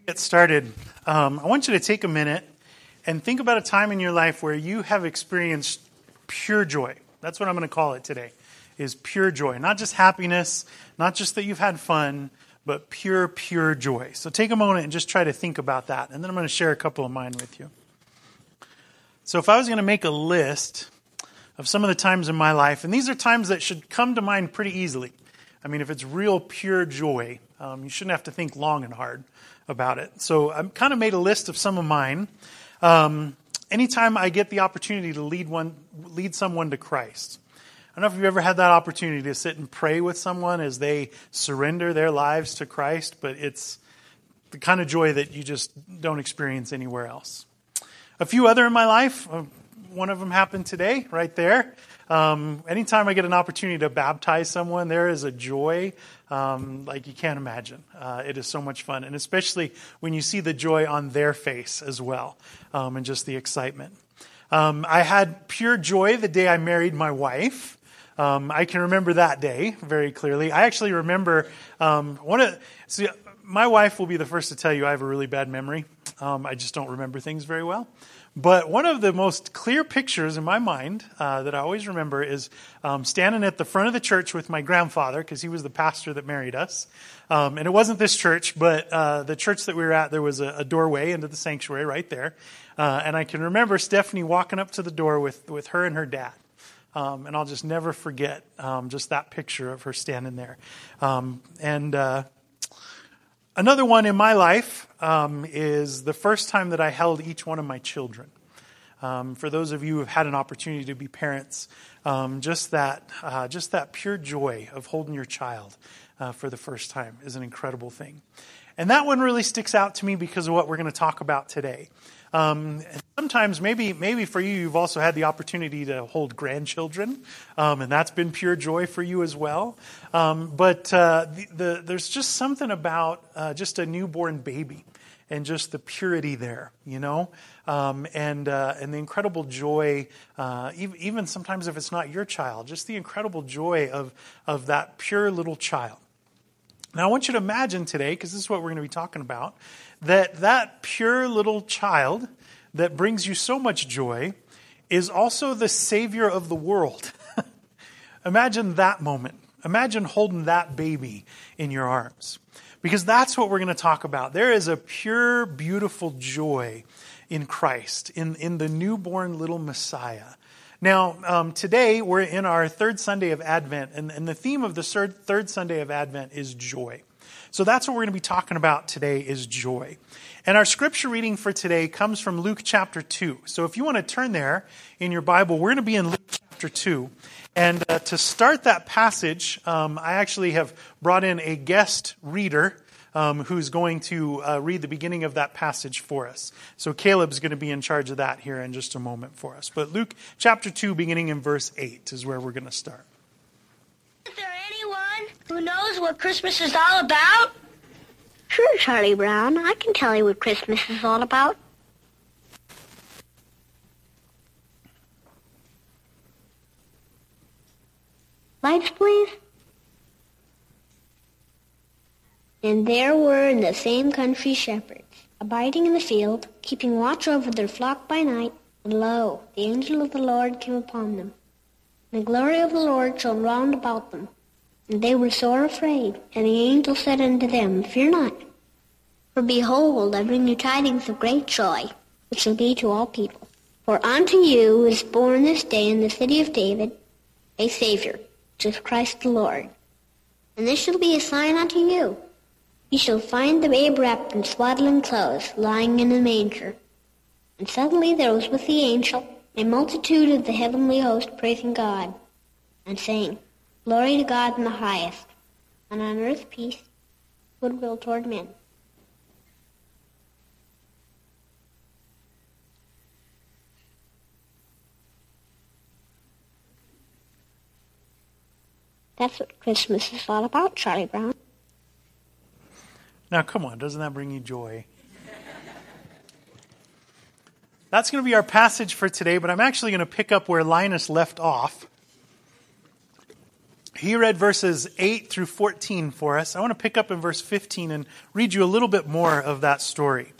Get started, I want you to take a minute and think about a time in your life where you have experienced pure joy. That's what I'm going to call it today, is pure joy. Not just happiness, not just that you've had fun, but pure joy. So take a moment and just try to think about that. And then I'm going to share a couple of mine with you. So if I was going to make a list of some of the times in my life, and these are times that should come to mind pretty easily. I mean, if it's real pure joy, you shouldn't have to think long and hard about it. So I've kind of made a list of some of mine. Anytime I get the opportunity to lead someone to Christ. I don't know if you've ever had that opportunity to sit and pray with someone as they surrender their lives to Christ, but it's the kind of joy that you just don't experience anywhere else. A few other in my life, one of them happened today, right there. Anytime I get an opportunity to baptize someone, there is a joy like you can't imagine. It is so much fun, and especially when you see the joy on their face as well, and just the excitement. I had pure joy the day I married my wife. I can remember that day very clearly. I actually remember my wife will be the first to tell you I have a really bad memory. I just don't remember things very well. But one of the most clear pictures in my mind that I always remember is standing at the front of the church with my grandfather, because he was the pastor that married us. And it wasn't this church, but the church that we were at, there was a doorway into the sanctuary right there. And I can remember Stephanie walking up to the door with her and her dad. And I'll just never forget just that picture of her standing there. Another one in my life is the first time that I held each one of my children. For those of you who have had an opportunity to be parents, just that pure joy of holding your child for the first time is an incredible thing. And that one really sticks out to me because of what we're going to talk about today. Sometimes, maybe for you, you've also had the opportunity to hold grandchildren, and that's been pure joy for you as well. But there's just something about just a newborn baby and just the purity there, you know, and the incredible joy, even sometimes if it's not your child, just the incredible joy of that pure little child. Now, I want you to imagine today, because this is what we're going to be talking about, that pure little child that brings you so much joy is also the Savior of the world. Imagine that moment. Imagine holding that baby in your arms. Because that's what we're going to talk about. There is a pure, beautiful joy in Christ, in the newborn little Messiah. Now, today we're in our third Sunday of Advent, and the theme of the third Sunday of Advent is joy. So that's what we're going to be talking about today is joy. And our scripture reading for today comes from Luke chapter 2. So if you want to turn there in your Bible, we're going to be in Luke chapter 2. And to start that passage, I actually have brought in a guest reader who's going to read the beginning of that passage for us. So Caleb's going to be in charge of that here in just a moment for us. But Luke chapter 2, beginning in verse 8, is where we're going to start. Is there anyone who knows what Christmas is all about? Sure, Charlie Brown. I can tell you what Christmas is all about. Lights, please. And there were in the same country shepherds, abiding in the field, keeping watch over their flock by night. And lo, the angel of the Lord came upon them. And the glory of the Lord shone round about them. And they were sore afraid. And the angel said unto them, Fear not. For behold, I bring you tidings of great joy, which shall be to all people. For unto you is born this day in the city of David a Savior, which is Christ the Lord. And this shall be a sign unto you. You shall find the babe wrapped in swaddling clothes, lying in a manger. And suddenly there was with the angel a multitude of the heavenly host praising God, and saying, Glory to God in the highest, and on earth peace, goodwill toward men. That's what Christmas is all about, Charlie Brown. Now, come on, doesn't that bring you joy? That's going to be our passage for today, but I'm actually going to pick up where Linus left off He read verses 8 through 14 for us. I want to pick up in verse 15 and read you a little bit more of that story.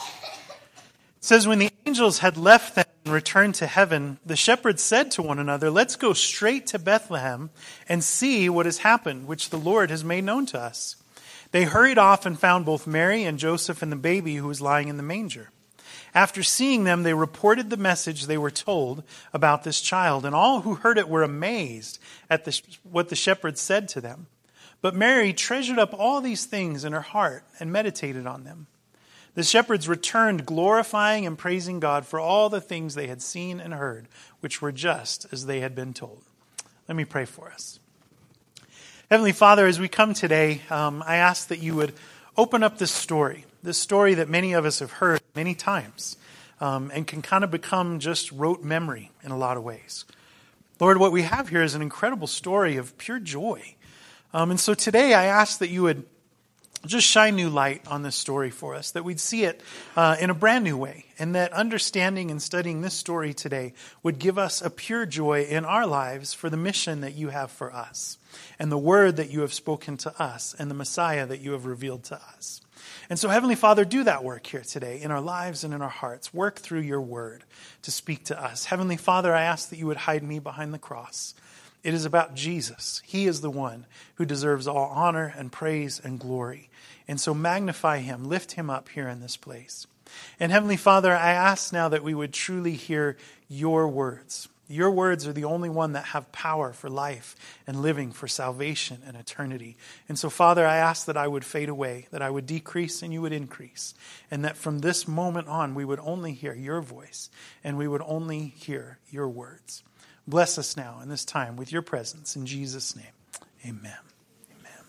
It says, when the angels had left them and returned to heaven, the shepherds said to one another, let's go straight to Bethlehem and see what has happened, which the Lord has made known to us. They hurried off and found both Mary and Joseph and the baby who was lying in the manger. After seeing them, they reported the message they were told about this child, and all who heard it were amazed at what the shepherds said to them. But Mary treasured up all these things in her heart and meditated on them. The shepherds returned, glorifying and praising God for all the things they had seen and heard, which were just as they had been told. Let me pray for us. Heavenly Father, as we come today, I ask that you would open up this story that many of us have heard many times, and can kind of become just rote memory in a lot of ways. Lord, what we have here is an incredible story of pure joy. And so today I ask that you would just shine new light on this story for us, that we'd see it in a brand new way, and that understanding and studying this story today would give us a pure joy in our lives for the mission that you have for us, and the word that you have spoken to us, and the Messiah that you have revealed to us. And so, Heavenly Father, do that work here today in our lives and in our hearts. Work through your word to speak to us. Heavenly Father, I ask that you would hide me behind the cross. It is about Jesus. He is the one who deserves all honor and praise and glory. And so magnify him, lift him up here in this place. And Heavenly Father, I ask now that we would truly hear your words. Your words are the only one that have power for life and living, for salvation and eternity. And so, Father, I ask that I would fade away, that I would decrease and you would increase, and that from this moment on we would only hear your voice and we would only hear your words. Bless us now in this time with your presence. In Jesus' name, amen. Amen.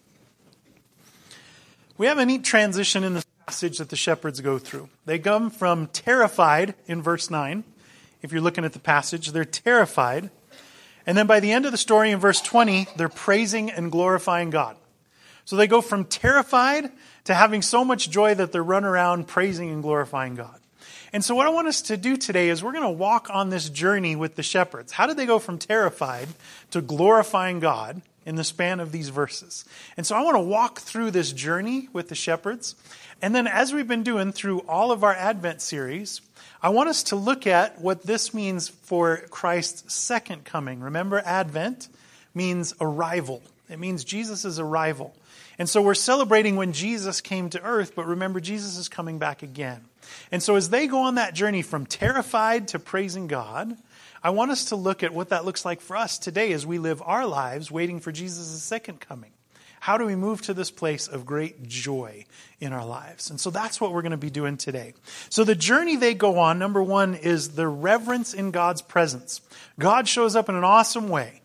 We have a neat transition in this passage that the shepherds go through. They come from terrified in verse 9. If you're looking at the passage, they're terrified. And then by the end of the story in verse 20, they're praising and glorifying God. So they go from terrified to having so much joy that they're running around praising and glorifying God. And so what I want us to do today is we're going to walk on this journey with the shepherds. How did they go from terrified to glorifying God in the span of these verses? And so I want to walk through this journey with the shepherds. And then as we've been doing through all of our Advent series, I want us to look at what this means for Christ's second coming. Remember, Advent means arrival. It means Jesus' arrival. And so we're celebrating when Jesus came to earth, but remember, Jesus is coming back again. And so as they go on that journey from terrified to praising God, I want us to look at what that looks like for us today as we live our lives waiting for Jesus' second coming. How do we move to this place of great joy in our lives? And so that's what we're going to be doing today. So the journey they go on, number one, is the reverence in God's presence. God shows up in an awesome way.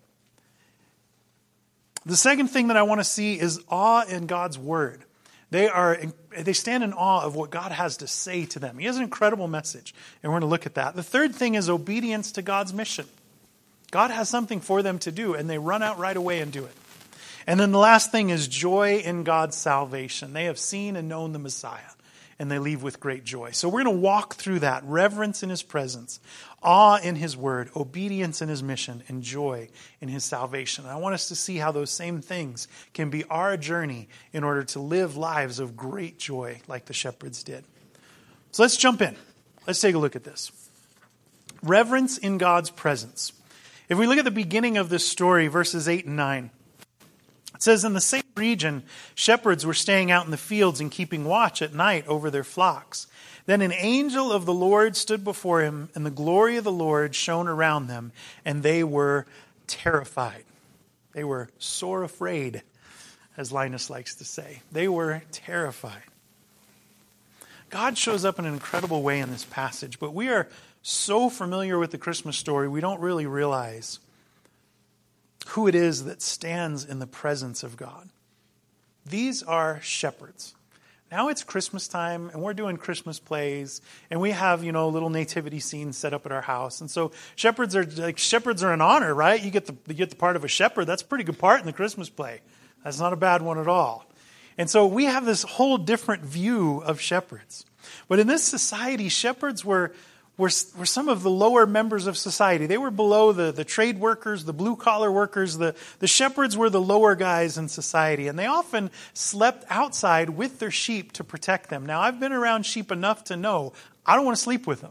The second thing that I want to see is awe in God's word. They stand in awe of what God has to say to them. He has an incredible message, and we're going to look at that. The third thing is obedience to God's mission. God has something for them to do, and they run out right away and do it. And then the last thing is joy in God's salvation. They have seen and known the Messiah, and they leave with great joy. So we're going to walk through that. Reverence in his presence, awe in his word, obedience in his mission, and joy in his salvation. And I want us to see how those same things can be our journey in order to live lives of great joy like the shepherds did. So let's jump in. Let's take a look at this. Reverence in God's presence. If we look at the beginning of this story, verses 8 and 9, it says, in the same region, shepherds were staying out in the fields and keeping watch at night over their flocks. Then an angel of the Lord stood before him, and the glory of the Lord shone around them, and they were terrified. They were sore afraid, as Linus likes to say. They were terrified. God shows up in an incredible way in this passage, but we are so familiar with the Christmas story, we don't really realize who it is that stands in the presence of God. These are shepherds. Now it's Christmas time, and we're doing Christmas plays, and we have, little nativity scenes set up at our house. And so shepherds are an honor, right? You get the part of a shepherd. That's a pretty good part in the Christmas play. That's not a bad one at all. And so we have this whole different view of shepherds. But in this society, shepherds were were some of the lower members of society. They were below the trade workers, the blue-collar workers. The shepherds were the lower guys in society, and they often slept outside with their sheep to protect them. Now, I've been around sheep enough to know I don't want to sleep with them.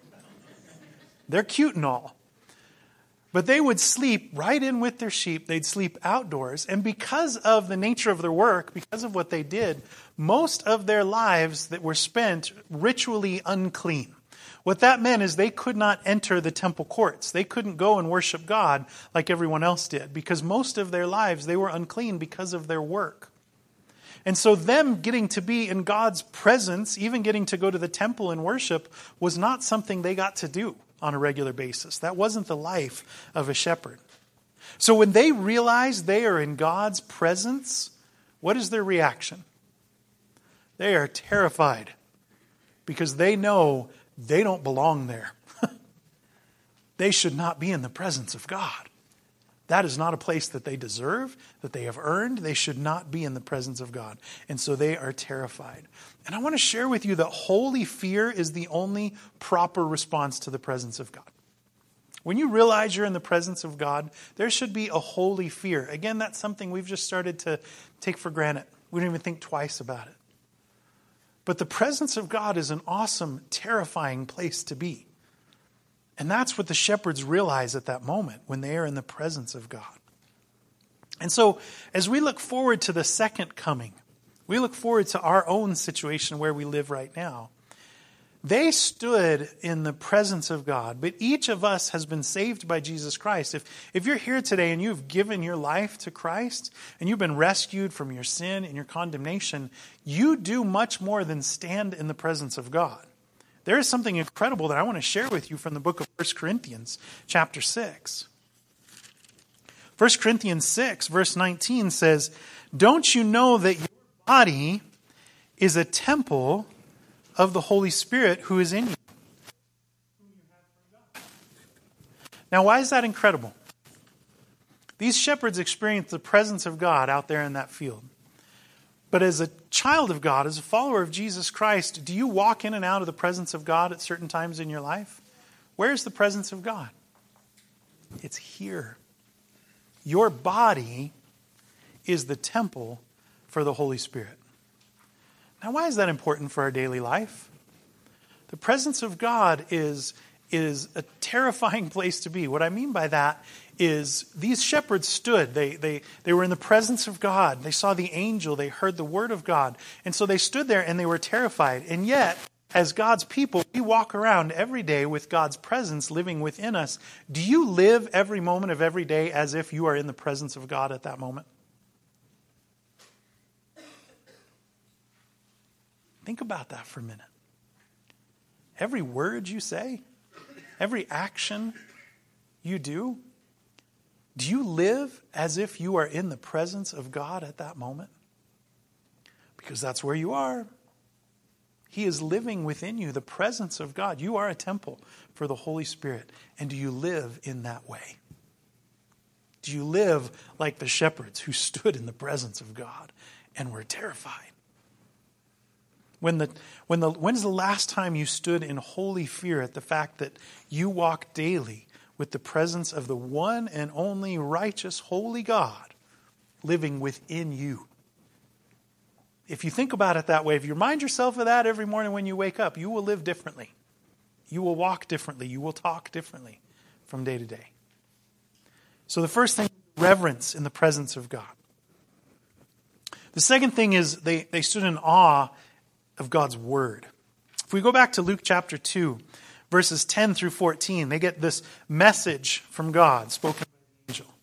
They're cute and all. But they would sleep right in with their sheep. They'd sleep outdoors. And because of the nature of their work, because of what they did, most of their lives that were spent ritually unclean. What that meant is they could not enter the temple courts. They couldn't go and worship God like everyone else did, because most of their lives they were unclean because of their work. And so them getting to be in God's presence, even getting to go to the temple and worship, was not something they got to do on a regular basis. That wasn't the life of a shepherd. So when they realize they are in God's presence, what is their reaction? They are terrified because they know they don't belong there. They should not be in the presence of God. That is not a place that they deserve, that they have earned. They should not be in the presence of God. And so they are terrified. And I want to share with you that holy fear is the only proper response to the presence of God. When you realize you're in the presence of God, there should be a holy fear. Again, that's something we've just started to take for granted. We don't even think twice about it. But the presence of God is an awesome, terrifying place to be. And that's what the shepherds realize at that moment when they are in the presence of God. And so as we look forward to the second coming, we look forward to our own situation where we live right now. They stood in the presence of God, but each of us has been saved by Jesus Christ. If you're here today and you've given your life to Christ and you've been rescued from your sin and your condemnation, you do much more than stand in the presence of God. There is something incredible that I want to share with you from the book of 1 Corinthians chapter 6. 1 Corinthians 6 verse 19 says, "Don't you know that your body is a temple of the Holy Spirit who is in you?" Now, why is that incredible? These shepherds experienced the presence of God out there in that field. But as a child of God, as a follower of Jesus Christ, do you walk in and out of the presence of God at certain times in your life? Where's the presence of God? It's here. Your body is the temple for the Holy Spirit. Now, why is that important for our daily life? The presence of God is a terrifying place to be. What I mean by that is these shepherds stood. They were in the presence of God. They saw the angel. They heard the word of God. And so they stood there and they were terrified. And yet, as God's people, we walk around every day with God's presence living within us. Do you live every moment of every day as if you are in the presence of God at that moment? Think about that for a minute. Every word you say, every action you do you live as if you are in the presence of God at that moment? Because that's where you are. He is living within you, the presence of God. You are a temple for the Holy Spirit. And do you live in that way? Do you live like the shepherds who stood in the presence of God and were terrified? When's the last time you stood in holy fear at the fact that you walk daily with the presence of the one and only righteous, holy God living within you? If you think about it that way, if you remind yourself of that every morning when you wake up, you will live differently. You will walk differently. You will talk differently from day to day. So the first thing, reverence in the presence of God. The second thing is they stood in awe of God's word. If we go back to Luke chapter 2, verses 10 through 14, they get this message from God spoken by the angel.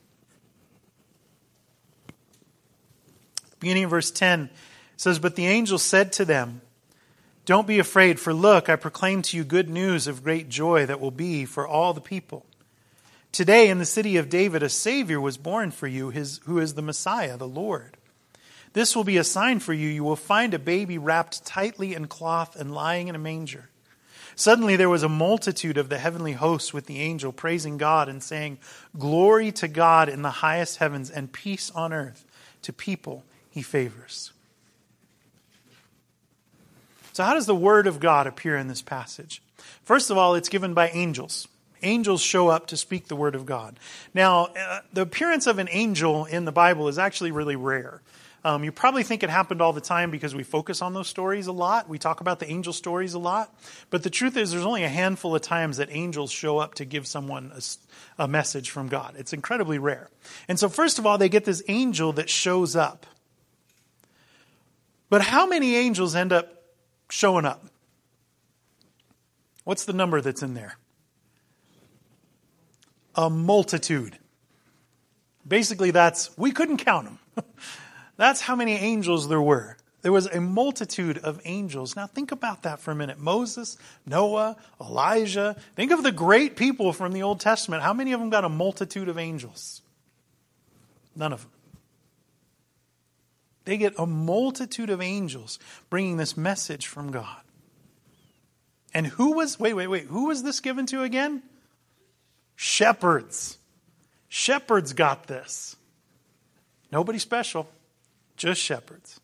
Beginning of verse 10 says, "But the angel said to them, 'Don't be afraid, for look, I proclaim to you good news of great joy that will be for all the people. Today in the city of David a Savior was born for you, who is the Messiah, the Lord. This will be a sign for you. You will find a baby wrapped tightly in cloth and lying in a manger.' Suddenly there was a multitude of the heavenly hosts with the angel, praising God and saying, 'Glory to God in the highest heavens and peace on earth to people he favors.'" So how does the word of God appear in this passage? First of all, it's given by angels. Angels show up to speak the word of God. Now, the appearance of an angel in the Bible is actually really rare. You probably think it happened all the time because we focus on those stories a lot. We talk about the angel stories a lot. But the truth is there's only a handful of times that angels show up to give someone a message from God. It's incredibly rare. And so first of all, they get this angel that shows up. But how many angels end up showing up? What's the number that's in there? A multitude. Basically, we couldn't count them. That's how many angels there were. There was a multitude of angels. Now think about that for a minute. Moses, Noah, Elijah. Think of the great people from the Old Testament. How many of them got a multitude of angels? None of them. They get a multitude of angels bringing this message from God. And who was this given to again? Shepherds. Shepherds got this. Nobody special, just shepherds.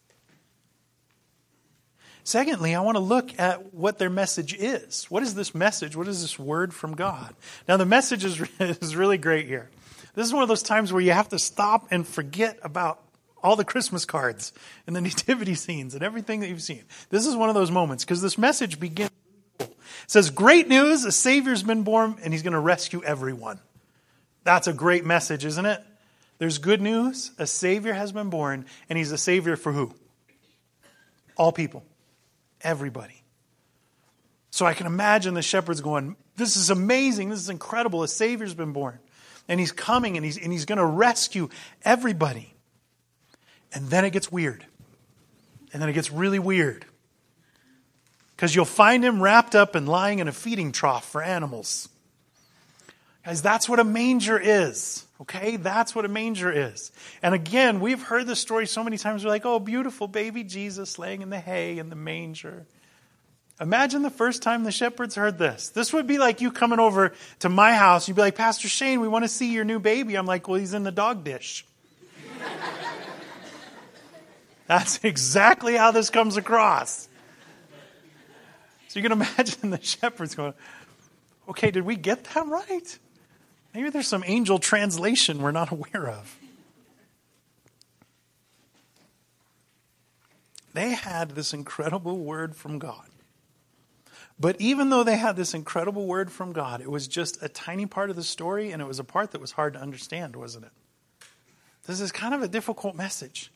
Secondly, I want to look at what their message is. What is this message? What is this word from God? Now, the message is really great here. This is one of those times where you have to stop and forget about all the Christmas cards and the nativity scenes and everything that you've seen. This is one of those moments because this message begins. It says, great news, a Savior's been born and he's going to rescue everyone. That's a great message, isn't it? There's good news, a Savior has been born and he's a Savior for who? All people. Everybody. So I can imagine the shepherds going, this is amazing, this is incredible, a Savior's been born. And he's coming and he's going to rescue everybody. And then it gets weird. And then it gets really weird. Because you'll find him wrapped up and lying in a feeding trough for animals. Guys, that's what a manger is. Okay? That's what a manger is. And again, we've heard this story so many times. We're like, oh, beautiful baby Jesus laying in the hay in the manger. Imagine the first time the shepherds heard this. This would be like you coming over to my house. You'd be like, Pastor Shane, we want to see your new baby. I'm like, well, he's in the dog dish. That's exactly how this comes across. So you can imagine the shepherds going, okay, did we get that right? Maybe there's some angel translation we're not aware of. They had this incredible word from God. But even though they had this incredible word from God, it was just a tiny part of the story, and it was a part that was hard to understand, wasn't it? This is kind of a difficult message.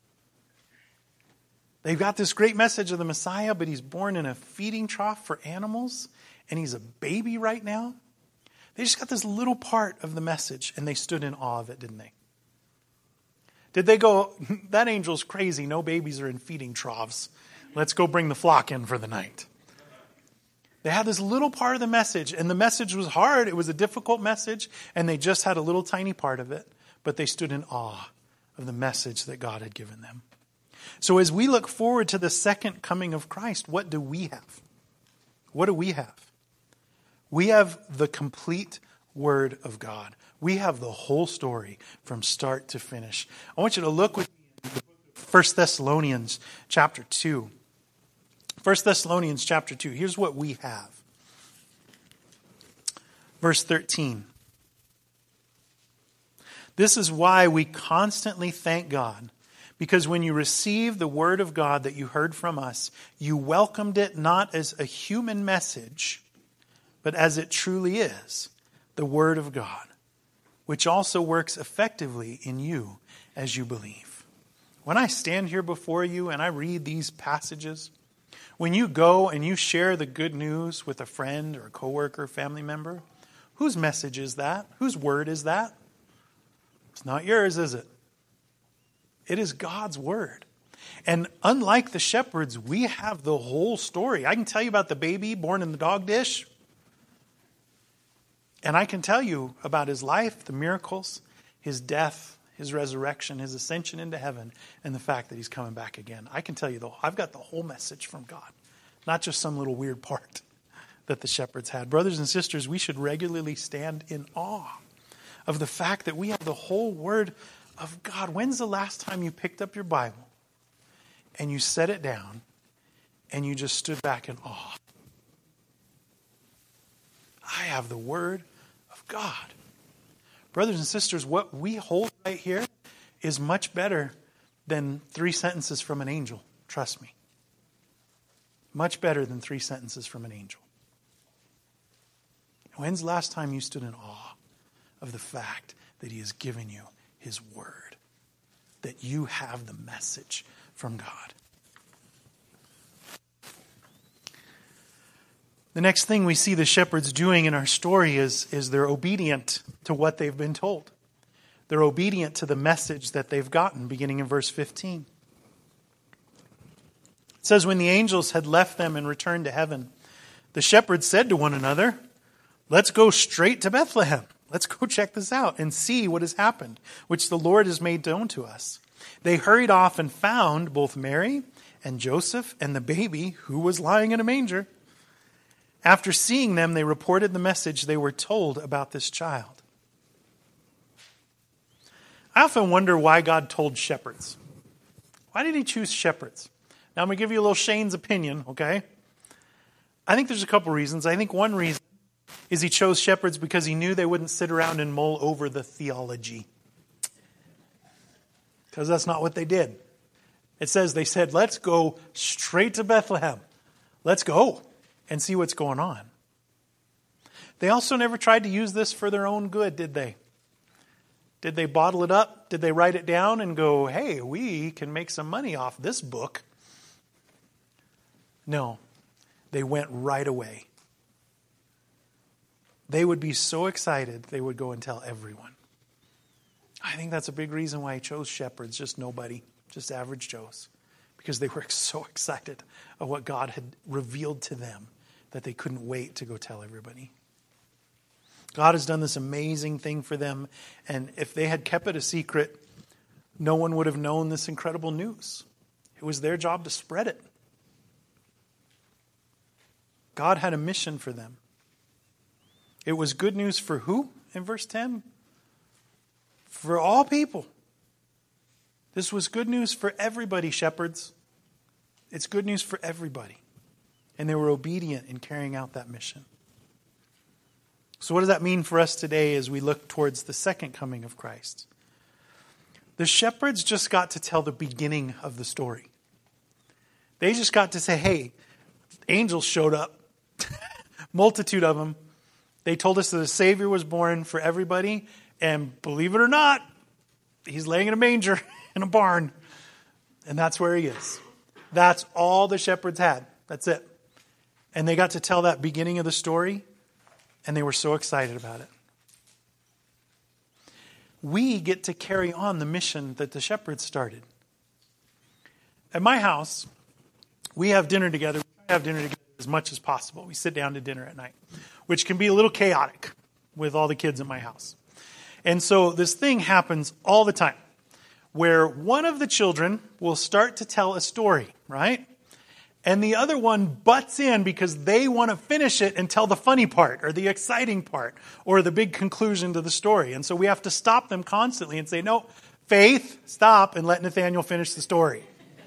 They've got this great message of the Messiah, but he's born in a feeding trough for animals, and he's a baby right now. They just got this little part of the message, and they stood in awe of it, didn't they? Did they go, that angel's crazy, no babies are in feeding troughs. Let's go bring the flock in for the night. They had this little part of the message, and the message was hard. It was a difficult message, and they just had a little tiny part of it, but they stood in awe of the message that God had given them. So as we look forward to the second coming of Christ, what do we have? What do we have? We have the complete Word of God. We have the whole story from start to finish. I want you to look with me in 1 Thessalonians chapter 2. 1 Thessalonians chapter 2. Here's what we have. Verse 13. This is why we constantly thank God, because when you received the word of God that you heard from us, you welcomed it not as a human message, but as it truly is, the word of God, which also works effectively in you as you believe. When I stand here before you and I read these passages, when you go and you share the good news with a friend or a coworker, family member, whose message is that? Whose word is that? It's not yours, is it? It is God's word. And unlike the shepherds, we have the whole story. I can tell you about the baby born in the dog dish. And I can tell you about his life, the miracles, his death, his resurrection, his ascension into heaven, and the fact that he's coming back again. I can tell you, I've got the whole message from God, not just some little weird part that the shepherds had. Brothers and sisters, we should regularly stand in awe of the fact that we have the whole word of God. When's the last time you picked up your Bible and you set it down and you just stood back in awe I have the word of God. Brothers and sisters, what we hold right here is much better than 3 sentences from an angel. Trust me. Much better than 3 sentences from an angel. When's the last time you stood in awe of the fact that he has given you his word? That you have the message from God. The next thing we see the shepherds doing in our story is they're obedient to what they've been told. They're obedient to the message that they've gotten, beginning in verse 15. It says, when the angels had left them and returned to heaven, the shepherds said to one another, let's go straight to Bethlehem. Let's go check this out and see what has happened, which the Lord has made known to us. They hurried off and found both Mary and Joseph and the baby who was lying in a manger. After seeing them, they reported the message they were told about this child. I often wonder why God told shepherds. Why did he choose shepherds? Now I'm going to give you a little Shane's opinion, okay? I think there's a couple reasons. I think one reason is he chose shepherds because he knew they wouldn't sit around and mull over the theology. Because that's not what they did. It says they said, let's go straight to Bethlehem. Let's go and see what's going on. They also never tried to use this for their own good, did they? Did they bottle it up? Did they write it down and go, hey, we can make some money off this book? No, they went right away. They would be so excited, they would go and tell everyone. I think that's a big reason why he chose shepherds, just nobody, just average Joes. Because they were so excited of what God had revealed to them that they couldn't wait to go tell everybody. God has done this amazing thing for them, and if they had kept it a secret, no one would have known this incredible news. It was their job to spread it. God had a mission for them. It was good news for who in verse 10? For all people. This was good news for everybody, shepherds. It's good news for everybody. And they were obedient in carrying out that mission. So what does that mean for us today as we look towards the second coming of Christ? The shepherds just got to tell the beginning of the story. They just got to say, hey, angels showed up. Multitude of them. They told us that a Savior was born for everybody. And believe it or not, he's laying in a manger in a barn. And that's where he is. That's all the shepherds had. That's it. And they got to tell that beginning of the story. And they were so excited about it. We get to carry on the mission that the shepherds started. At my house, we have dinner together. We have dinner together as much as possible. We sit down to dinner at night, which can be a little chaotic with all the kids in my house. And so this thing happens all the time where one of the children will start to tell a story, right? And the other one butts in because they want to finish it and tell the funny part or the exciting part or the big conclusion to the story. And so we have to stop them constantly and say, no, Faith, stop and let Nathaniel finish the story.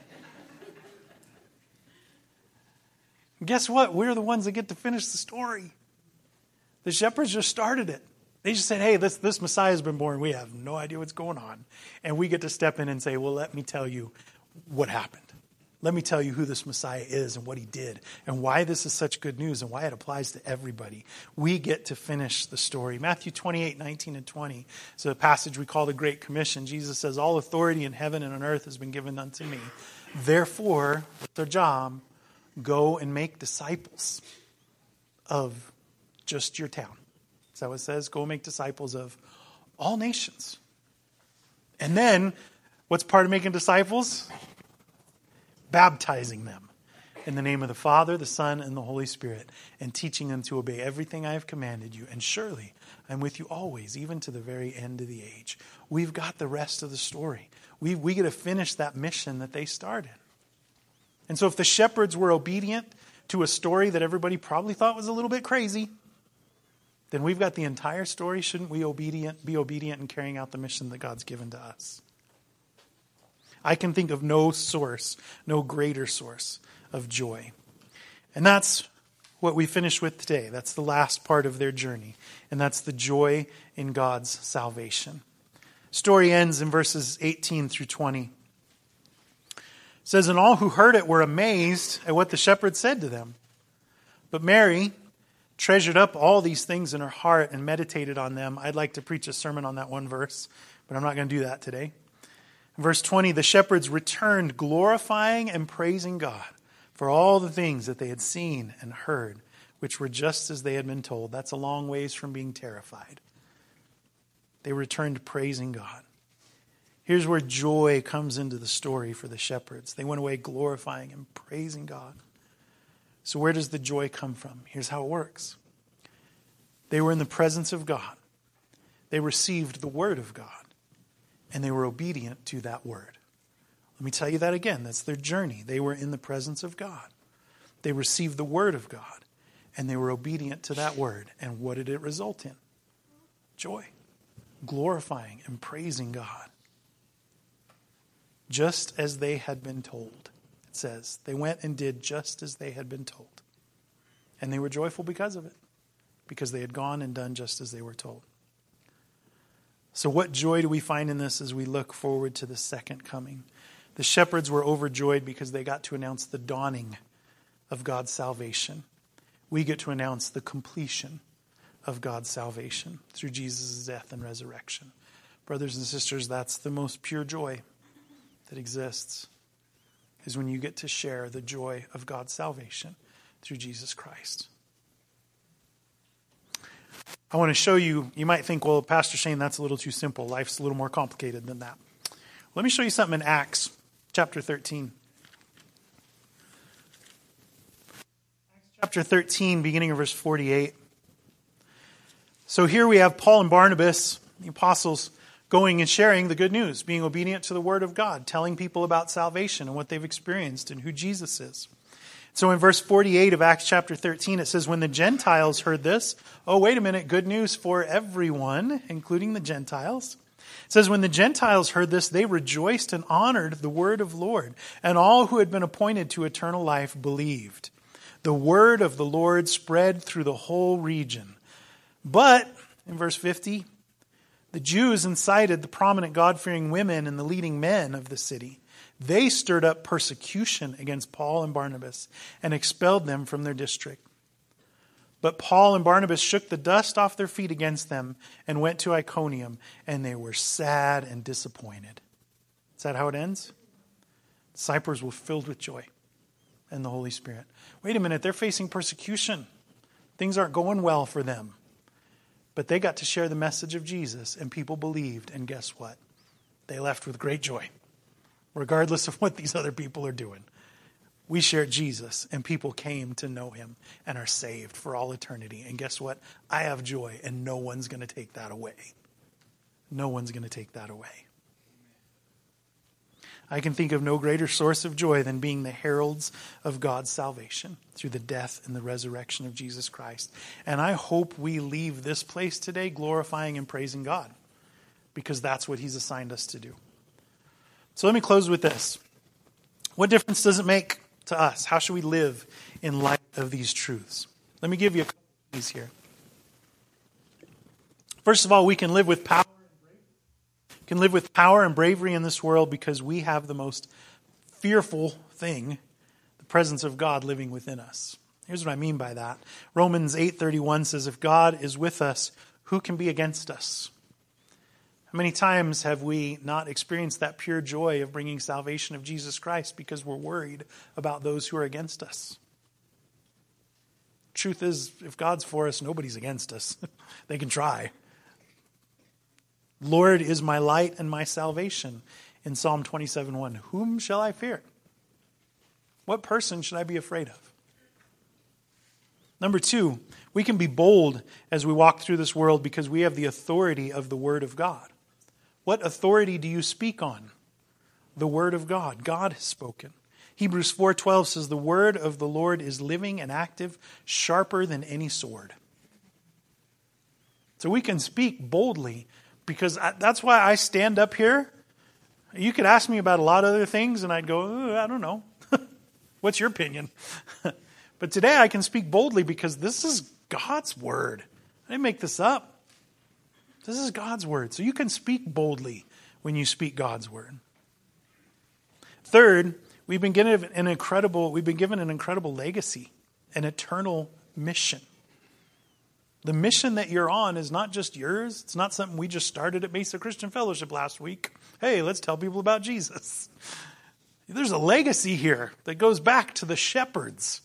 Guess what? We're the ones that get to finish the story. The shepherds just started it. They just said, hey, this Messiah has been born. We have no idea what's going on. And we get to step in and say, well, let me tell you what happened. Let me tell you who this Messiah is and what he did and why this is such good news and why it applies to everybody. We get to finish the story. Matthew 28, 19 and 20 is a passage we call the Great Commission. Jesus says, all authority in heaven and on earth has been given unto me. Therefore, with their job, go and make disciples of just your town. Is that what it says? Go make disciples of all nations. And then, what's part of making disciples? Baptizing them in the name of the Father, the Son, and the Holy Spirit, and teaching them to obey everything I have commanded you. And surely I'm with you always, even to the very end of the age. We've got the rest of the story. We get to finish that mission that they started. And so if the shepherds were obedient to a story that everybody probably thought was a little bit crazy, then we've got the entire story. Shouldn't we be obedient in carrying out the mission that God's given to us? I can think of no source, no greater source of joy. And that's what we finish with today. That's the last part of their journey, and that's the joy in God's salvation. Story ends in verses 18 through 20. It says, "And all who heard it were amazed at what the shepherds said to them. But Mary treasured up all these things in her heart and meditated on them." I'd like to preach a sermon on that one verse, but I'm not going to do that today. Verse 20, "The shepherds returned, glorifying and praising God for all the things that they had seen and heard, which were just as they had been told." That's a long ways from being terrified. They returned praising God. Here's where joy comes into the story for the shepherds. They went away glorifying and praising God. So where does the joy come from? Here's how it works. They were in the presence of God. They received the word of God, and they were obedient to that word. Let me tell you that again. That's their journey. They were in the presence of God. They received the word of God, and they were obedient to that word. And what did it result in? Joy. Glorifying and praising God. Just as they had been told. It says, they went and did just as they had been told. And they were joyful because of it. Because they had gone and done just as they were told. So what joy do we find in this as we look forward to the second coming? The shepherds were overjoyed because they got to announce the dawning of God's salvation. We get to announce the completion of God's salvation through Jesus' death and resurrection. Brothers and sisters, that's the most pure joy that exists, is when you get to share the joy of God's salvation through Jesus Christ. I want to show you, you might think, well, Pastor Shane, that's a little too simple. Life's a little more complicated than that. Let me show you something in Acts chapter 13. Acts chapter 13, beginning of verse 48. So here we have Paul and Barnabas, the apostles, going and sharing the good news, being obedient to the word of God, telling people about salvation and what they've experienced and who Jesus is. So in verse 48 of Acts chapter 13, it says, "When the Gentiles heard this," oh, wait a minute, good news for everyone, including the Gentiles. It says, "When the Gentiles heard this, they rejoiced and honored the word of the Lord, and all who had been appointed to eternal life believed. The word of the Lord spread through the whole region. But," in verse 50, "the Jews incited the prominent God-fearing women and the leading men of the city. They stirred up persecution against Paul and Barnabas and expelled them from their district. But Paul and Barnabas shook the dust off their feet against them and went to Iconium, and they were sad and disappointed." Is that how it ends? Disciples were filled with joy and the Holy Spirit. Wait a minute, they're facing persecution. Things aren't going well for them. But they got to share the message of Jesus, and people believed, and guess what? They left with great joy, regardless of what these other people are doing. We shared Jesus, and people came to know him and are saved for all eternity. And guess what? I have joy, and no one's going to take that away. No one's going to take that away. I can think of no greater source of joy than being the heralds of God's salvation through the death and the resurrection of Jesus Christ. And I hope we leave this place today glorifying and praising God, because that's what he's assigned us to do. So let me close with this. What difference does it make to us? How should we live in light of these truths? Let me give you a couple of these here. First of all, we can live with power. Can live with power and bravery in this world because we have the most fearful thing, the presence of God living within us. Here's what I mean by that. Romans 8:31 says, "If God is with us, who can be against us?" How many times have we not experienced that pure joy of bringing salvation of Jesus Christ because we're worried about those who are against us? Truth is, if God's for us, nobody's against us. They can try. "Lord is my light and my salvation." In Psalm 27:1, "Whom shall I fear? What person should I be afraid of?" Number two, we can be bold as we walk through this world because we have the authority of the Word of God. What authority do you speak on? The Word of God. God has spoken. Hebrews 4:12 says, "The word of the Lord is living and active, sharper than any sword." So we can speak boldly, because that's why I stand up here. You could ask me about a lot of other things, and I'd go, I don't know. What's your opinion? But today I can speak boldly because this is God's word. I didn't make this up. This is God's word. So you can speak boldly when you speak God's word. Third, we've been given an incredible legacy, an eternal mission. The mission that you're on is not just yours. It's not something we just started at Mesa Christian Fellowship last week. Hey, let's tell people about Jesus. There's a legacy here that goes back to the shepherds.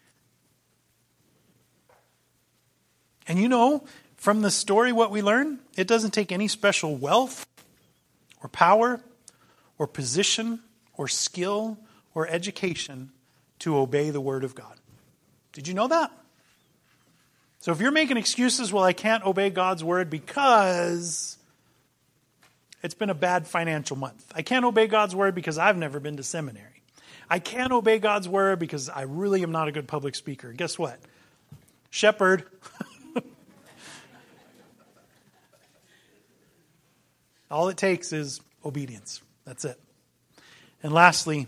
And you know, from the story, what we learn, it doesn't take any special wealth or power or position or skill or education to obey the word of God. Did you know that? So if you're making excuses, well, I can't obey God's word because it's been a bad financial month. I can't obey God's word because I've never been to seminary. I can't obey God's word because I really am not a good public speaker. Guess what? Shepherd. All it takes is obedience. That's it. And lastly,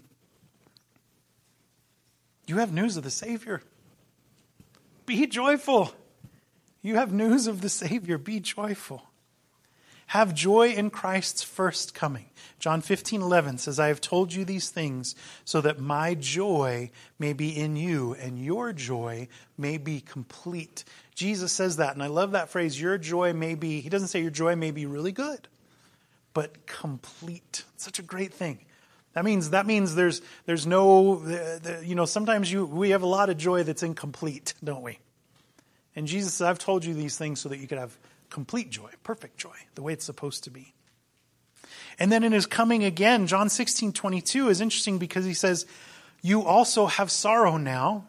you have news of the Savior. Be joyful. You have news of the Savior. Be joyful. Have joy in Christ's first coming. John 15:11 says, I have told you these things so that my joy may be in you and your joy may be complete. Jesus says that, and I love that phrase, your joy may be, he doesn't say your joy may be really good, but complete. It's such a great thing. That means there's no, sometimes we have a lot of joy that's incomplete, don't we? And Jesus says, I've told you these things so that you could have complete joy, perfect joy, the way it's supposed to be. And then in his coming again, John 16:22 is interesting because he says, you also have sorrow now.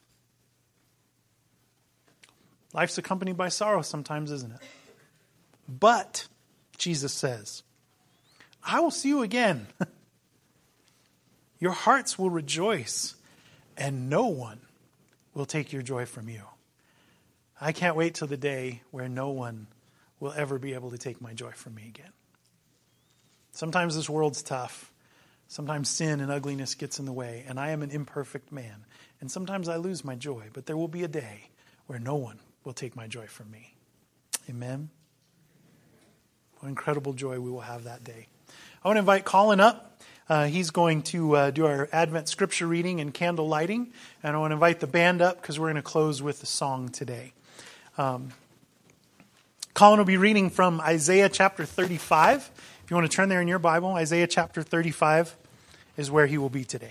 Life's accompanied by sorrow sometimes, isn't it? But, Jesus says, I will see you again. Your hearts will rejoice, and no one will take your joy from you. I can't wait till the day where no one will ever be able to take my joy from me again. Sometimes this world's tough. Sometimes sin and ugliness gets in the way, and I am an imperfect man. And sometimes I lose my joy, but there will be a day where no one will take my joy from me. Amen? What incredible joy we will have that day. I want to invite Colin up. He's going to do our Advent scripture reading and candle lighting. And I want to invite the band up because we're going to close with a song today. Colin will be reading from Isaiah chapter 35. If you want to turn there in your Bible, Isaiah chapter 35 is where he will be today.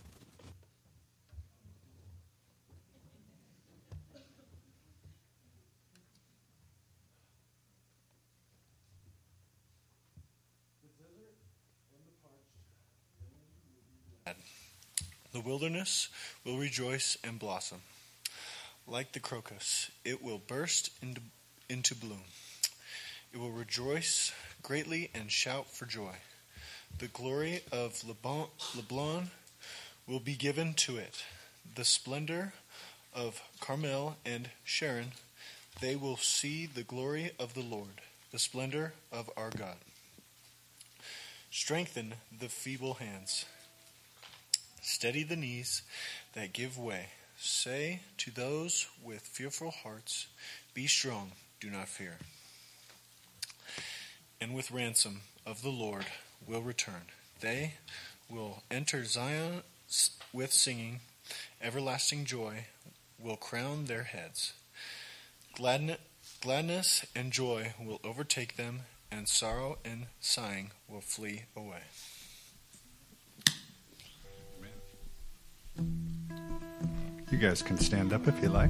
The wilderness will rejoice and blossom. Like the crocus, it will burst into bloom. It will rejoice greatly and shout for joy. The glory of Lebanon will be given to it. The splendor of Carmel and Sharon, they will see the glory of the Lord, the splendor of our God. Strengthen the feeble hands. Steady the knees that give way. Say to those with fearful hearts, be strong, do not fear. And with ransom of the Lord will return. They will enter Zion with singing. Everlasting joy will crown their heads. Gladness and joy will overtake them, and sorrow and sighing will flee away. You guys can stand up if you like.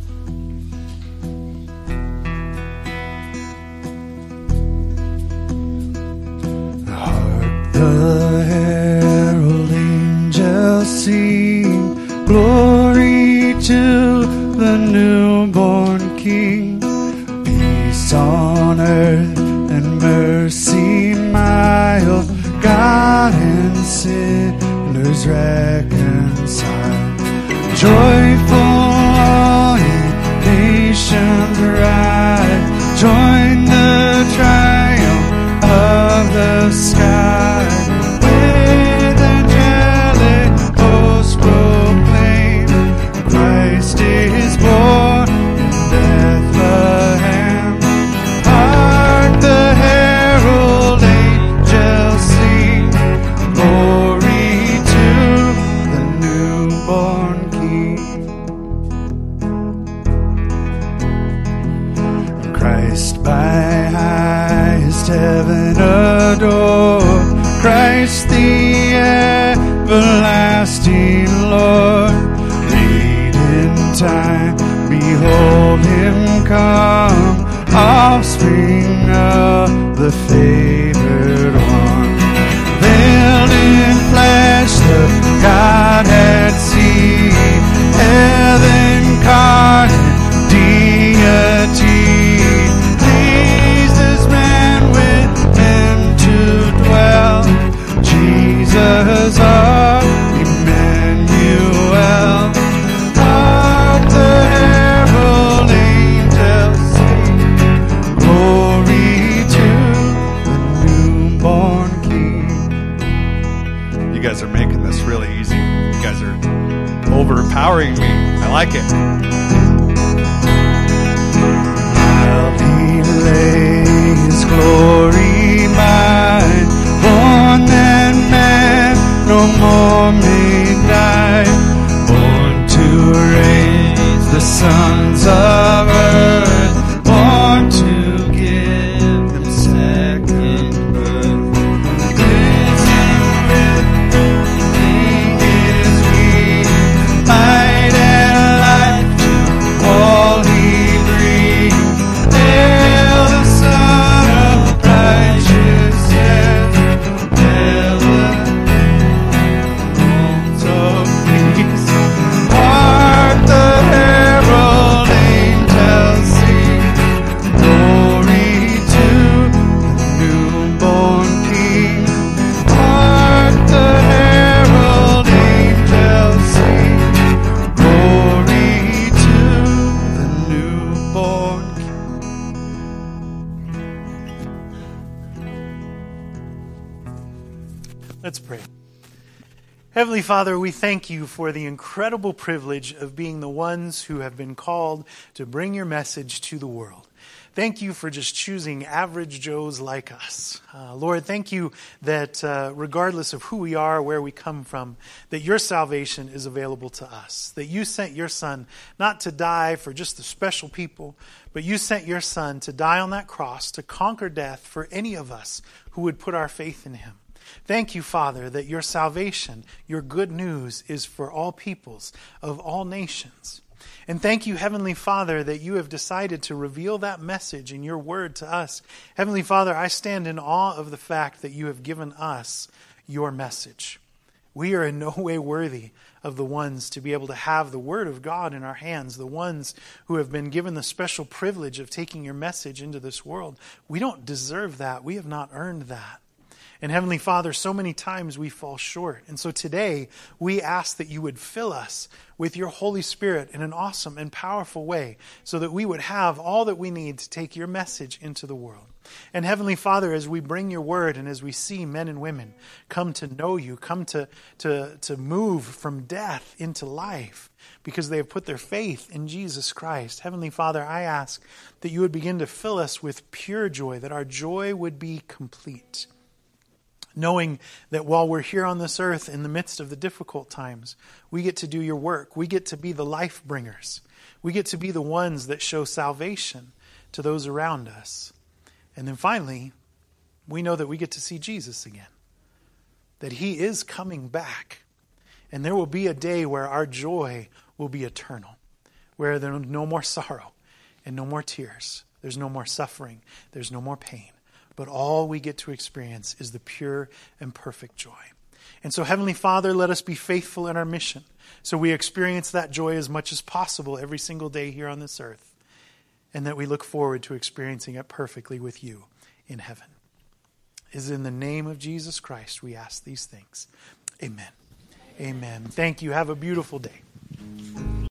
Hark the herald angels sing, glory to the newborn King. Peace on earth and mercy mild, God and sinners reconciled. Joyful all ye nations rise, join the triumph of the sky. With angelic hosts proclaim, Christ Christ by highest heaven adored, Christ the everlasting Lord. Late in time, behold him come, offspring of the favored one. Veiled in flesh, the Godhead seen, heaven incarnate, deity. Pleased man with him to dwell. Jesus our Emmanuel. Hark the herald angels sing, glory to the newborn King. You guys are making this really easy. You guys are overpowering me. I like it. While he lay his glory mine, born that man no more may die, born to raise the sons of earth, born to give them second birth. Risen with King is he, light and life to all he breathed. Hail the Son of righteousness, hail the thrones of peace. Hark the herald angels sing, glory to the newborn King. Hark the herald angels sing, glory to the newborn King. Let's pray. Heavenly Father, we thank you for the incredible privilege of being the ones who have been called to bring your message to the world. Thank you for just choosing average Joes like us. Lord, thank you that regardless of who we are, where we come from, that your salvation is available to us. That you sent your Son not to die for just the special people, but you sent your Son to die on that cross to conquer death for any of us who would put our faith in him. Thank you, Father, that your salvation, your good news, is for all peoples of all nations. And thank you, Heavenly Father, that you have decided to reveal that message in your word to us. Heavenly Father, I stand in awe of the fact that you have given us your message. We are in no way worthy of the ones to be able to have the word of God in our hands, the ones who have been given the special privilege of taking your message into this world. We don't deserve that. We have not earned that. And Heavenly Father, so many times we fall short. And so today we ask that you would fill us with your Holy Spirit in an awesome and powerful way so that we would have all that we need to take your message into the world. And Heavenly Father, as we bring your word and as we see men and women come to know you, come to move from death into life because they have put their faith in Jesus Christ. Heavenly Father, I ask that you would begin to fill us with pure joy, that our joy would be complete. Knowing that while we're here on this earth in the midst of the difficult times, we get to do your work. We get to be the life bringers. We get to be the ones that show salvation to those around us. And then finally, we know that we get to see Jesus again. That he is coming back. And there will be a day where our joy will be eternal. Where there is no more sorrow and no more tears. There's no more suffering. There's no more pain. But all we get to experience is the pure and perfect joy. And so, Heavenly Father, let us be faithful in our mission so we experience that joy as much as possible every single day here on this earth, and that we look forward to experiencing it perfectly with you in heaven. It is in the name of Jesus Christ we ask these things. Amen. Amen. Thank you. Have a beautiful day.